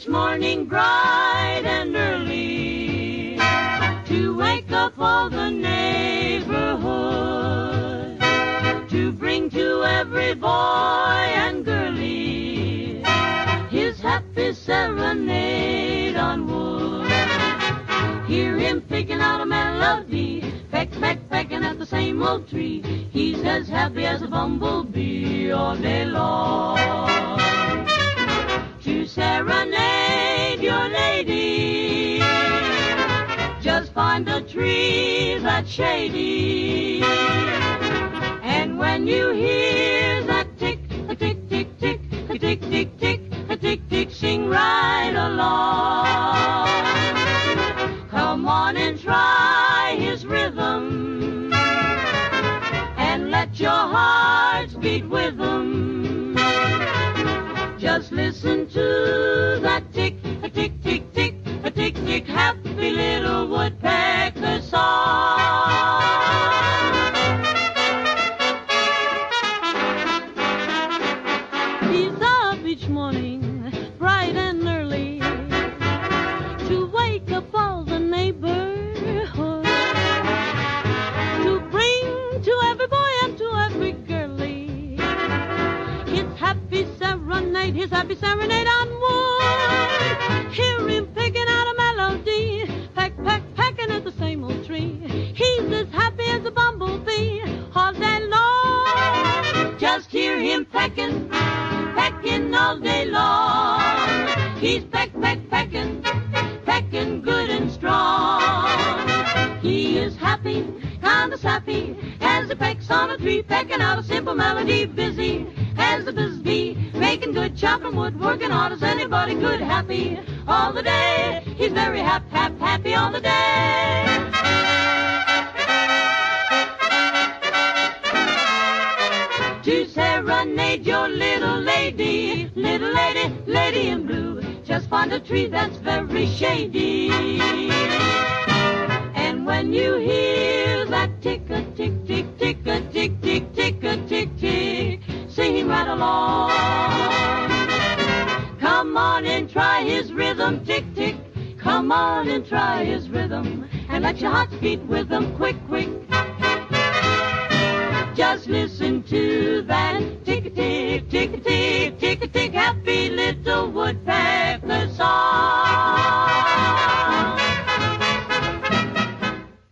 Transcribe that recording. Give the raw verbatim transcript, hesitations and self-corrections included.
each morning bright and early to wake up all the neighborhood, to bring to every boy and girlie his happy serenade on wood. Hear him picking out a melody, peck, peck, pecking at the same old tree. He's as happy as a bumblebee all day long. To serenade your lady, just find a tree that's shady. And when you hear that tick, a tick, tick, tick, a tick, tick, tick, a tick, tick, sing right along. Come on and try his rhythm, and let your hearts beat with him. Just listen to that tick, a tick, tick, tick, a tick, tick, happy little woodpecker song. He's up each morning, bright and early, to wake up all the neighborhood, to bring to every boy and to every girlie his happy serenade, his happy serenade on wood. Hear him picking out a melody, peck, peck, pecking at the same old tree. He's as happy as a bumblebee all day long. Just hear him pecking, pecking all day long. He's peck, peck, pecking, pecking good and strong. He is happy, kind of sappy, as he pecks on a tree, pecking out a simple melody, busy as the busy bee, making good chopping wood, working hard as anybody could, happy all the day. He's very hap, hap, happy all the day. To serenade your little lady, little lady, lady in blue, just find a tree that's very shady. And when you hear that tick-a-tick, tick, tick-a-tick, tick, tick-a-tick, tick, sing right along. Come on and try his rhythm, tick, tick. Come on and try his rhythm, and let your heart beat with him, quick, quick.